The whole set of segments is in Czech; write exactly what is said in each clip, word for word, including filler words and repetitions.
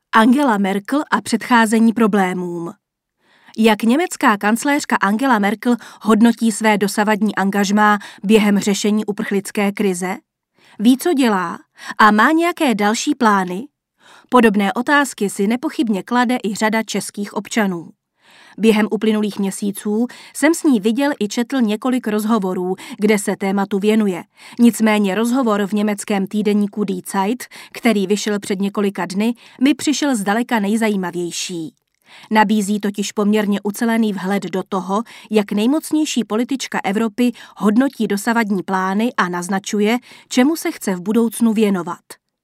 Angela Merkel a předcházení problémům. Jak německá kancléřka Angela Merkel hodnotí své dosavadní angažmá během řešení uprchlické krize? Ví, co dělá? A má nějaké další plány? Podobné otázky si nepochybně klade i řada českých občanů. Během uplynulých měsíců jsem s ní viděl i četl několik rozhovorů, kde se tématu věnuje. Nicméně rozhovor v německém týdeníku Die Zeit, který vyšel před několika dny, mi přišel zdaleka nejzajímavější. Nabízí totiž poměrně ucelený vhled do toho, jak nejmocnější politička Evropy hodnotí dosavadní plány a naznačuje, čemu se chce v budoucnu věnovat.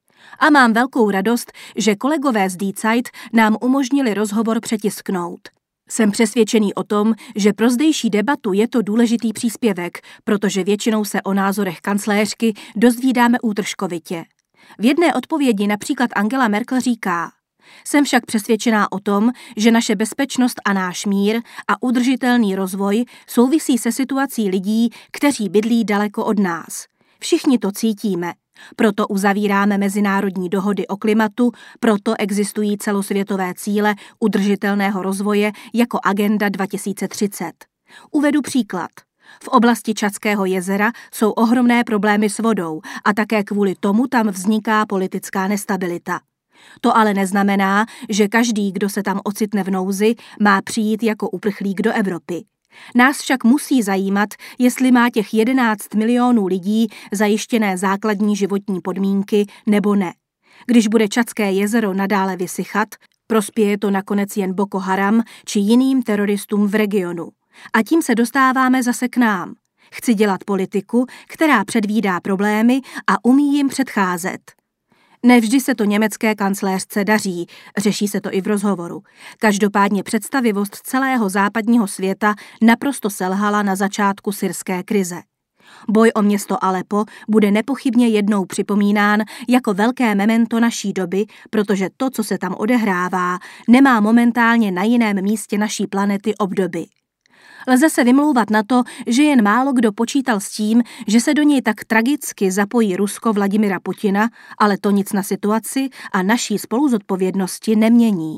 A mám velkou radost, že kolegové z Die Zeit nám umožnili rozhovor přetisknout. Jsem přesvědčený o tom, že pro zdejší debatu je to důležitý příspěvek, protože většinou se o názorech kancléřky dozvídáme útržkovitě. V jedné odpovědi například Angela Merkel říká: Jsem však přesvědčená o tom, že naše bezpečnost a náš mír a udržitelný rozvoj souvisí se situací lidí, kteří bydlí daleko od nás. Všichni to cítíme. Proto uzavíráme mezinárodní dohody o klimatu, proto existují celosvětové cíle udržitelného rozvoje jako Agenda dva tisíce třicet. Uvedu příklad. V oblasti Čadského jezera jsou ohromné problémy s vodou a také kvůli tomu tam vzniká politická nestabilita. To ale neznamená, že každý, kdo se tam ocitne v nouzi, má přijít jako uprchlík do Evropy. Nás však musí zajímat, jestli má těch jedenáct milionů lidí zajištěné základní životní podmínky nebo ne. Když bude Čadské jezero nadále vysychat, prospěje to nakonec jen Boko Haram či jiným teroristům v regionu. A tím se dostáváme zase k nám. Chci dělat politiku, která předvídá problémy a umí jim předcházet. Nevždy se to německé kancléřce daří, řeší se to i v rozhovoru. Každopádně představivost celého západního světa naprosto selhala na začátku syrské krize. Boj o město Aleppo bude nepochybně jednou připomínán jako velké memento naší doby, protože to, co se tam odehrává, nemá momentálně na jiném místě naší planety obdoby. Lze se vymlouvat na to, že jen málo kdo počítal s tím, že se do něj tak tragicky zapojí Rusko Vladimira Putina, ale to nic na situaci a naší spoluzodpovědnosti nemění.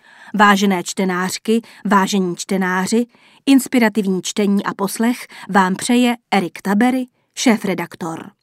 Vážené čtenářky, vážení čtenáři, inspirativní čtení a poslech vám přeje Erik Tabery, šéfredaktor.